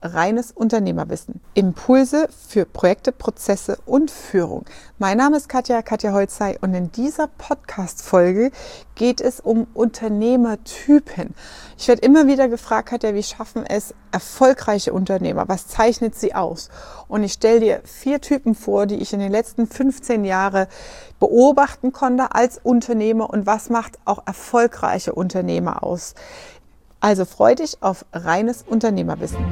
Reines Unternehmerwissen. Impulse für Projekte, Prozesse und Führung. Mein Name ist Katja Holzei und in dieser Podcast-Folge geht es um Unternehmertypen. Ich werde immer wieder gefragt, Katja, wie schaffen es erfolgreiche Unternehmer? Was zeichnet sie aus? Und ich stelle dir 4 Typen vor, die ich in den letzten 15 Jahren beobachten konnte als Unternehmer und was macht auch erfolgreiche Unternehmer aus. Also freu dich auf reines Unternehmerwissen.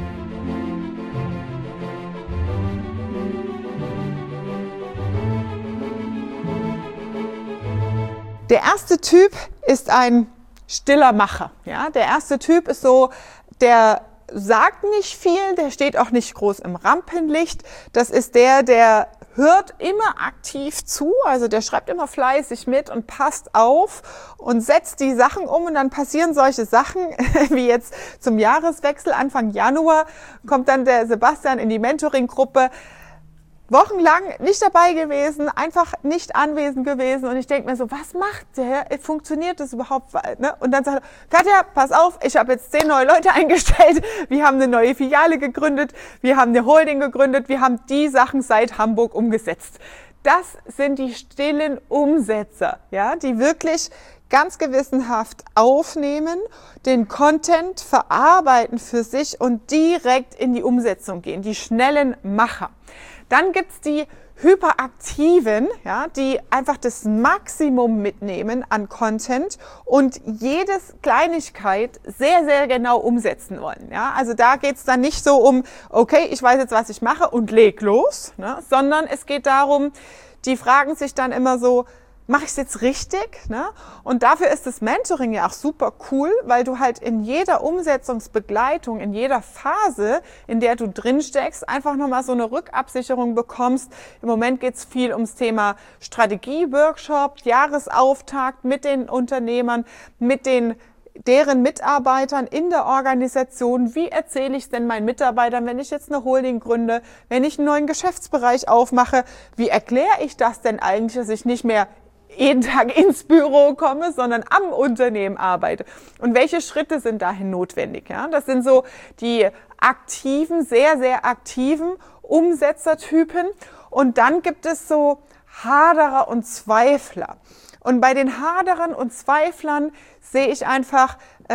Der erste Typ ist ein stiller Macher. Ja? Der erste Typ ist so, der sagt nicht viel, der steht auch nicht groß im Rampenlicht. Das ist der hört immer aktiv zu, also der schreibt immer fleißig mit und passt auf und setzt die Sachen um und dann passieren solche Sachen, wie jetzt zum Jahreswechsel, Anfang Januar, kommt dann der Sebastian in die Mentoring-Gruppe, wochenlang nicht dabei gewesen, einfach nicht anwesend gewesen und ich denke mir so, was macht der? Funktioniert das überhaupt? Ne? Und dann sagt er, Katja, pass auf, ich habe jetzt 10 neue Leute eingestellt, wir haben eine neue Filiale gegründet, wir haben eine Holding gegründet, wir haben die Sachen seit Hamburg umgesetzt. Das sind die stillen Umsetzer, ja, die wirklich ganz gewissenhaft aufnehmen, den Content verarbeiten für sich und direkt in die Umsetzung gehen, die schnellen Macher. Dann gibt's die Hyperaktiven, ja, die einfach das Maximum mitnehmen an Content und jedes Kleinigkeit sehr, sehr genau umsetzen wollen. Ja. Also da geht's dann nicht so um, okay, ich weiß jetzt, was ich mache und leg los, ne, sondern es geht darum, die fragen sich dann immer so, mache ich es jetzt richtig? Ne? Und dafür ist das Mentoring ja auch super cool, weil du halt in jeder Umsetzungsbegleitung, in jeder Phase, in der du drin steckst, einfach nochmal so eine Rückabsicherung bekommst. Im Moment geht es viel ums Thema Strategie-Workshop, Jahresauftakt mit den Unternehmern, mit deren Mitarbeitern in der Organisation. Wie erzähle ich es denn meinen Mitarbeitern, wenn ich jetzt eine Holding gründe, wenn ich einen neuen Geschäftsbereich aufmache? Wie erkläre ich das denn eigentlich, dass ich nicht mehr jeden Tag ins Büro komme, sondern am Unternehmen arbeite? Und welche Schritte sind dahin notwendig? Ja, das sind so die aktiven, sehr, sehr aktiven Umsetzertypen. Und dann gibt es so Haderer und Zweifler. Und bei den Haderern und Zweiflern sehe ich einfach,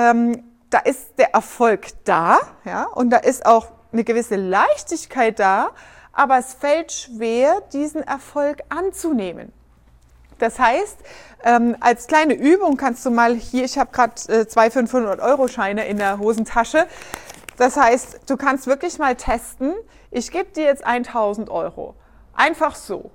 da ist der Erfolg da, ja, und da ist auch eine gewisse Leichtigkeit da, aber es fällt schwer, diesen Erfolg anzunehmen. Das heißt, als kleine Übung kannst du mal hier, ich habe gerade 2 500-Euro-Scheine in der Hosentasche. Das heißt, du kannst wirklich mal testen, ich gebe dir jetzt 1.000 Euro. Einfach so.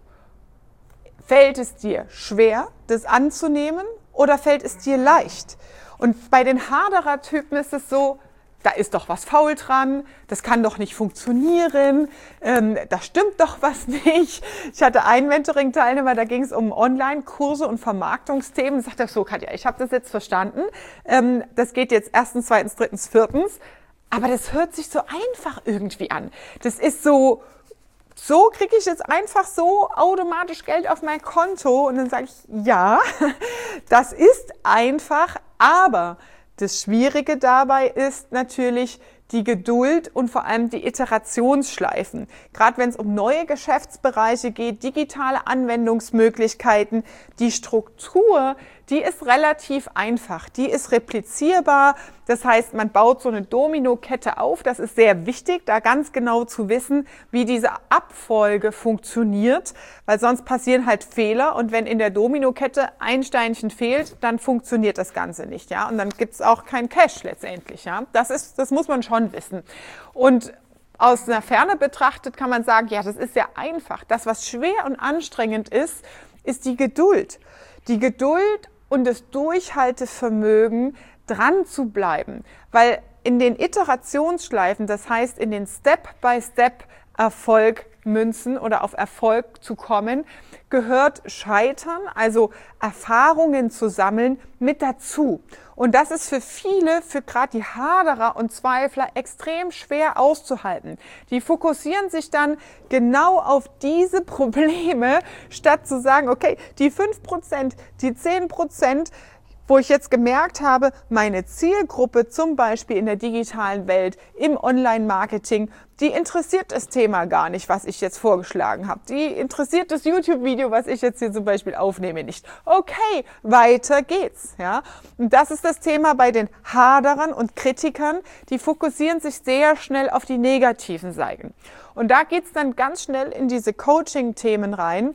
Fällt es dir schwer, das anzunehmen oder fällt es dir leicht? Und bei den Haderer-Typen ist es so, da ist doch was faul dran, das kann doch nicht funktionieren, da stimmt doch was nicht. Ich hatte einen Mentoring-Teilnehmer, da ging es um Online-Kurse und Vermarktungsthemen. Da sagte er so, Katja, ich habe das jetzt verstanden, das geht jetzt 1., 2., 3., 4., aber das hört sich so einfach irgendwie an. Das ist so kriege ich jetzt einfach so automatisch Geld auf mein Konto und dann sage ich, ja, das ist einfach, aber das Schwierige dabei ist natürlich die Geduld und vor allem die Iterationsschleifen. Gerade wenn es um neue Geschäftsbereiche geht, digitale Anwendungsmöglichkeiten, die Struktur, die ist relativ einfach, die ist replizierbar. Das heißt, man baut so eine Dominokette auf. Das ist sehr wichtig, da ganz genau zu wissen, wie diese Abfolge funktioniert, weil sonst passieren halt Fehler und wenn in der Dominokette ein Steinchen fehlt, dann funktioniert das Ganze nicht, ja, und dann gibt's auch kein Cash letztendlich, ja. Das muss man schon wissen. Und aus einer Ferne betrachtet kann man sagen, ja, das ist ja einfach. Das, was schwer und anstrengend ist, ist die Geduld. Die Geduld und das Durchhaltevermögen, dran zu bleiben. Weil in den Iterationsschleifen, das heißt in den Step-by-Step Erfolg münzen oder auf Erfolg zu kommen, gehört Scheitern, also Erfahrungen zu sammeln, mit dazu. Und das ist für viele, für gerade die Haderer und Zweifler, extrem schwer auszuhalten. Die fokussieren sich dann genau auf diese Probleme, statt zu sagen, okay, die 5%, die 10%, wo ich jetzt gemerkt habe, meine Zielgruppe zum Beispiel in der digitalen Welt, im Online-Marketing, die interessiert das Thema gar nicht, was ich jetzt vorgeschlagen habe. Die interessiert das YouTube-Video, was ich jetzt hier zum Beispiel aufnehme, nicht. Okay, weiter geht's. Ja? Und das ist das Thema bei den Haderern und Kritikern. Die fokussieren sich sehr schnell auf die negativen Seiten. Und da geht's dann ganz schnell in diese Coaching-Themen rein.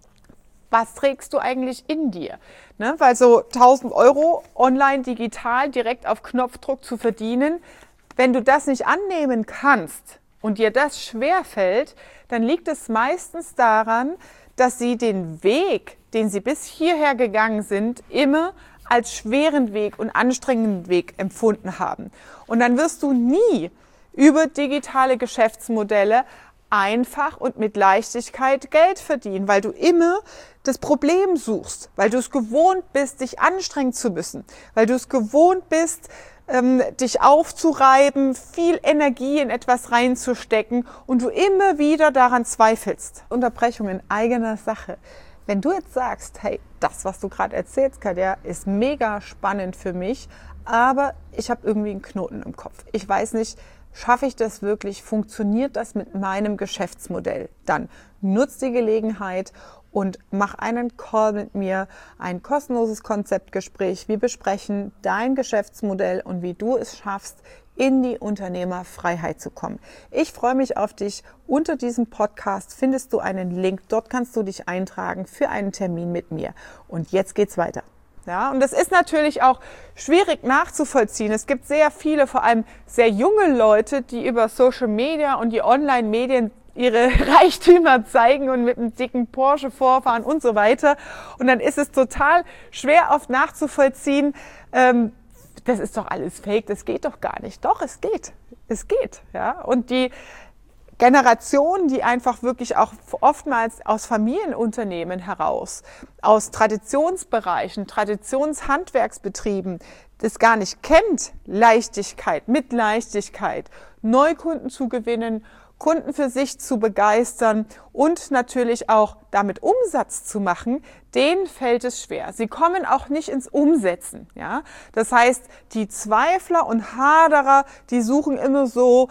Was trägst du eigentlich in dir? Ne? Weil so 1.000 € online, digital, direkt auf Knopfdruck zu verdienen, wenn du das nicht annehmen kannst und dir das schwerfällt, dann liegt es meistens daran, dass sie den Weg, den sie bis hierher gegangen sind, immer als schweren Weg und anstrengenden Weg empfunden haben. Und dann wirst du nie über digitale Geschäftsmodelle einfach und mit Leichtigkeit Geld verdienen, weil du immer das Problem suchst, weil du es gewohnt bist, dich anstrengen zu müssen, weil du es gewohnt bist, dich aufzureiben, viel Energie in etwas reinzustecken und du immer wieder daran zweifelst. Unterbrechung in eigener Sache. Wenn du jetzt sagst, hey, das, was du gerade erzählst, Katja, ist mega spannend für mich, aber ich habe irgendwie einen Knoten im Kopf. Ich weiß nicht, schaffe ich das wirklich? Funktioniert das mit meinem Geschäftsmodell? Dann nutz die Gelegenheit und mach einen Call mit mir, ein kostenloses Konzeptgespräch. Wir besprechen dein Geschäftsmodell und wie du es schaffst, in die Unternehmerfreiheit zu kommen. Ich freue mich auf dich. Unter diesem Podcast findest du einen Link. Dort kannst du dich eintragen für einen Termin mit mir. Und jetzt geht's weiter. Ja, und das ist natürlich auch schwierig nachzuvollziehen. Es gibt sehr viele, vor allem sehr junge Leute, die über Social Media und die Online-Medien ihre Reichtümer zeigen und mit einem dicken Porsche vorfahren und so weiter. Und dann ist es total schwer oft nachzuvollziehen, das ist doch alles fake, das geht doch gar nicht. Doch, es geht. Es geht. Ja? Und die Generationen, die einfach wirklich auch oftmals aus Familienunternehmen heraus, aus Traditionsbereichen, Traditionshandwerksbetrieben, das gar nicht kennt, Leichtigkeit, mit Leichtigkeit, Neukunden zu gewinnen, Kunden für sich zu begeistern und natürlich auch damit Umsatz zu machen, denen fällt es schwer. Sie kommen auch nicht ins Umsetzen. Ja? Das heißt, die Zweifler und Haderer, die suchen immer so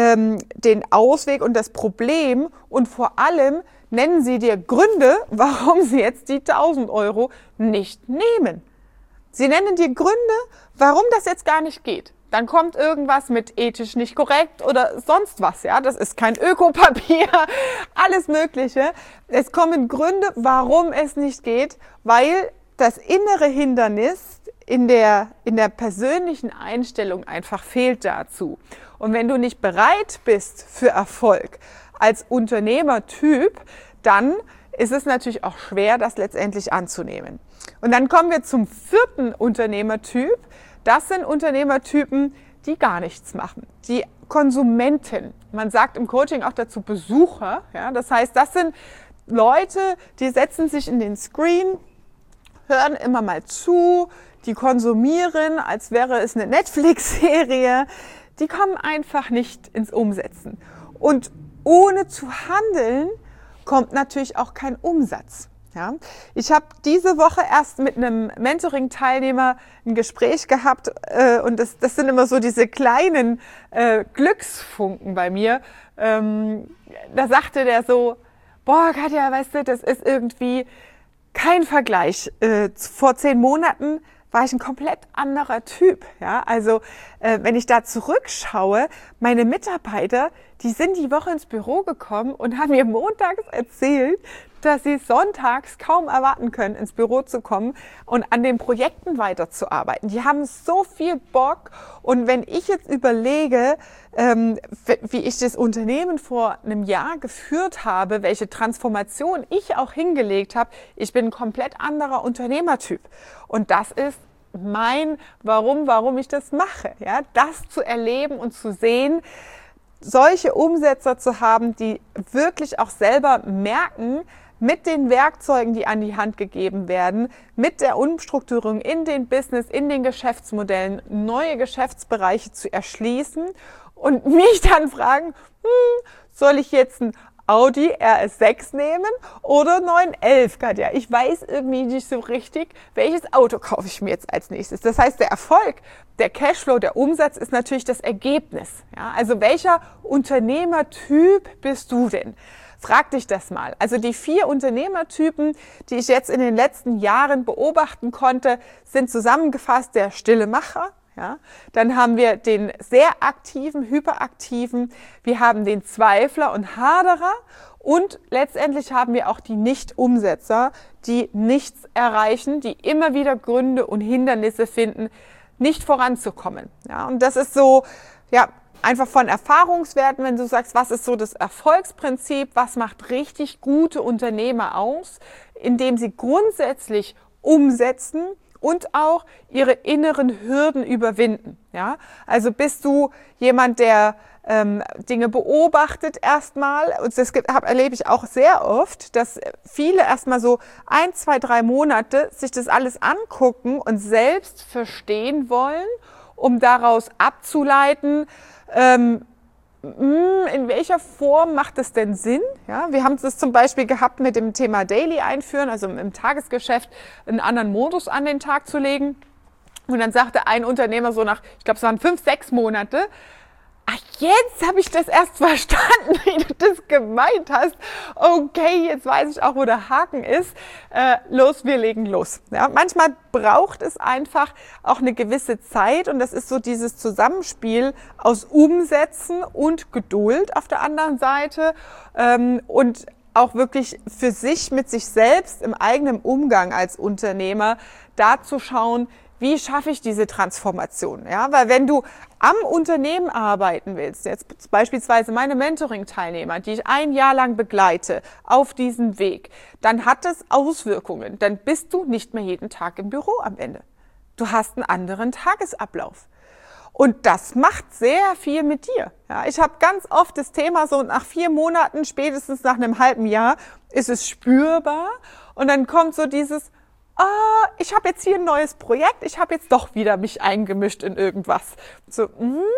den Ausweg und das Problem und vor allem nennen sie dir Gründe, warum sie jetzt die 1.000 € nicht nehmen. Sie nennen dir Gründe, warum das jetzt gar nicht geht. Dann kommt irgendwas mit ethisch nicht korrekt oder sonst was. Ja, das ist kein Ökopapier, alles Mögliche. Es kommen Gründe, warum es nicht geht, weil das innere Hindernis in der persönlichen Einstellung einfach fehlt dazu. Und wenn du nicht bereit bist für Erfolg als Unternehmertyp, dann ist es natürlich auch schwer, das letztendlich anzunehmen. Und dann kommen wir zum 4. Unternehmertyp. Das sind Unternehmertypen, die gar nichts machen. Die Konsumenten. Man sagt im Coaching auch dazu Besucher. Ja? Das heißt, das sind Leute, die setzen sich in den Screen, hören immer mal zu, die konsumieren, als wäre es eine Netflix-Serie. Die kommen einfach nicht ins Umsetzen. Und ohne zu handeln, kommt natürlich auch kein Umsatz. Ja, ich habe diese Woche erst mit einem Mentoring-Teilnehmer ein Gespräch gehabt und das sind immer so diese kleinen Glücksfunken bei mir. Da sagte der so, boah Katja, weißt du, das ist irgendwie kein Vergleich. Vor 10 Monaten war ich ein komplett anderer Typ. Ja? Also wenn ich da zurückschaue, meine Mitarbeiter, die sind die Woche ins Büro gekommen und haben mir montags erzählt, dass sie sonntags kaum erwarten können, ins Büro zu kommen und an den Projekten weiterzuarbeiten. Die haben so viel Bock. Und wenn ich jetzt überlege, wie ich das Unternehmen vor einem Jahr geführt habe, welche Transformation ich auch hingelegt habe, ich bin ein komplett anderer Unternehmertyp. Und das ist mein warum ich das mache. Ja, das zu erleben und zu sehen, solche Umsetzer zu haben, die wirklich auch selber merken, mit den Werkzeugen, die an die Hand gegeben werden, mit der Umstrukturierung in den Business, in den Geschäftsmodellen, neue Geschäftsbereiche zu erschließen und mich dann fragen, soll ich jetzt ein Audi RS6 nehmen oder 911, Katja. Ich weiß irgendwie nicht so richtig, welches Auto kaufe ich mir jetzt als nächstes. Das heißt, der Erfolg, der Cashflow, der Umsatz ist natürlich das Ergebnis. Ja, also welcher Unternehmertyp bist du denn? Frag dich das mal. Also die 4 Unternehmertypen, die ich jetzt in den letzten Jahren beobachten konnte, sind zusammengefasst der stille Macher. Ja, dann haben wir den sehr aktiven, hyperaktiven, wir haben den Zweifler und Haderer und letztendlich haben wir auch die Nicht-Umsetzer, die nichts erreichen, die immer wieder Gründe und Hindernisse finden, nicht voranzukommen. Ja, und das ist so, ja, einfach von Erfahrungswerten, wenn du sagst, was ist so das Erfolgsprinzip, was macht richtig gute Unternehmer aus, indem sie grundsätzlich umsetzen und auch ihre inneren Hürden überwinden. Ja? Also bist du jemand, der Dinge beobachtet erstmal, und das erlebe ich auch sehr oft, dass viele erstmal so 1, 2, 3 Monate sich das alles angucken und selbst verstehen wollen, um daraus abzuleiten, in welcher Form macht es denn Sinn? Ja, wir haben das zum Beispiel gehabt mit dem Thema Daily einführen, also im Tagesgeschäft einen anderen Modus an den Tag zu legen. Und dann sagte ein Unternehmer so nach, ich glaube es waren 5, 6 Monate, ach, jetzt habe ich das erst verstanden, wie du das gemeint hast. Okay, jetzt weiß ich auch, wo der Haken ist. Los, wir legen los. Ja, manchmal braucht es einfach auch eine gewisse Zeit und das ist so dieses Zusammenspiel aus Umsetzen und Geduld auf der anderen Seite und auch wirklich für sich mit sich selbst im eigenen Umgang als Unternehmer da zu schauen, wie schaffe ich diese Transformation? Ja, weil wenn du am Unternehmen arbeiten willst, jetzt beispielsweise meine Mentoring-Teilnehmer, die ich 1 Jahr lang begleite auf diesem Weg, dann hat es Auswirkungen. Dann bist du nicht mehr jeden Tag im Büro am Ende. Du hast einen anderen Tagesablauf. Und das macht sehr viel mit dir. Ja, ich habe ganz oft das Thema so nach 4 Monaten, spätestens nach einem halben Jahr, ist es spürbar. Und dann kommt so dieses, ich habe jetzt hier ein neues Projekt, ich habe jetzt doch wieder mich eingemischt in irgendwas. So,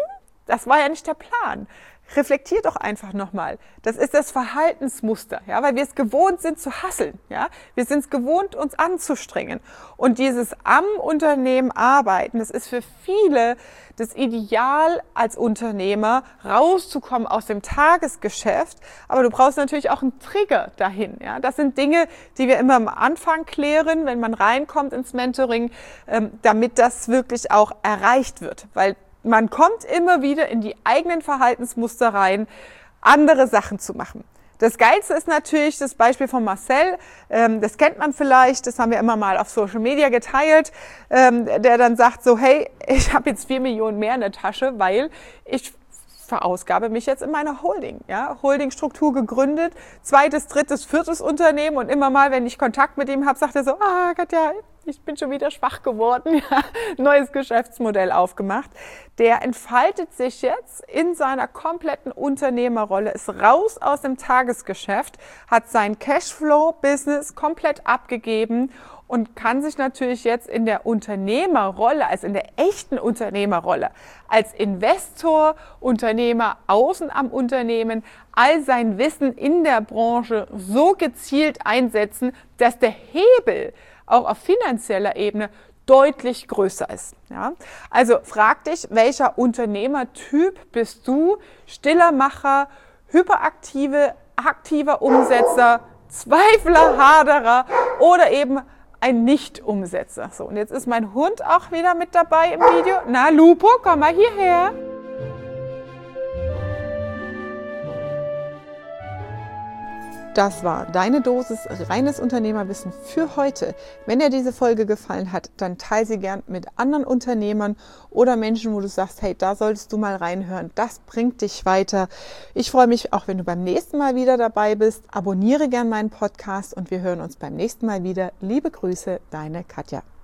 das war ja nicht der Plan. Reflektier doch einfach nochmal. Das ist das Verhaltensmuster, ja, weil wir es gewohnt sind zu hasseln, ja. Wir sind es gewohnt, uns anzustrengen. Und dieses am Unternehmen arbeiten, das ist für viele das Ideal als Unternehmer, rauszukommen aus dem Tagesgeschäft. Aber du brauchst natürlich auch einen Trigger dahin, ja. Das sind Dinge, die wir immer am Anfang klären, wenn man reinkommt ins Mentoring, damit das wirklich auch erreicht wird, weil man kommt immer wieder in die eigenen Verhaltensmuster rein, andere Sachen zu machen. Das Geilste ist natürlich das Beispiel von Marcel, das kennt man vielleicht, das haben wir immer mal auf Social Media geteilt, der dann sagt so, hey, ich habe jetzt 4 Millionen mehr in der Tasche, weil ich verausgabe mich jetzt in meiner Holding, ja, Holdingstruktur gegründet, 2., 3., 4. Unternehmen und immer mal, wenn ich Kontakt mit ihm habe, sagt er so, Katja, ich bin schon wieder schwach geworden, ja, neues Geschäftsmodell aufgemacht. Der entfaltet sich jetzt in seiner kompletten Unternehmerrolle, ist raus aus dem Tagesgeschäft, hat sein Cashflow-Business komplett abgegeben und kann sich natürlich jetzt in der Unternehmerrolle, also in der echten Unternehmerrolle, als Investor, Unternehmer außen am Unternehmen, all sein Wissen in der Branche so gezielt einsetzen, dass der Hebel auch auf finanzieller Ebene deutlich größer ist. Ja? Also frag dich, welcher Unternehmertyp bist du? Stiller Macher, aktiver Umsetzer, Zweifler, Haderer oder eben ein Nicht-Umsetzer. So, und jetzt ist mein Hund auch wieder mit dabei im Video. Na, Lupo, komm mal hierher. Das war deine Dosis reines Unternehmerwissen für heute. Wenn dir diese Folge gefallen hat, dann teile sie gern mit anderen Unternehmern oder Menschen, wo du sagst, hey, da solltest du mal reinhören. Das bringt dich weiter. Ich freue mich auch, wenn du beim nächsten Mal wieder dabei bist. Abonniere gern meinen Podcast und wir hören uns beim nächsten Mal wieder. Liebe Grüße, deine Katja.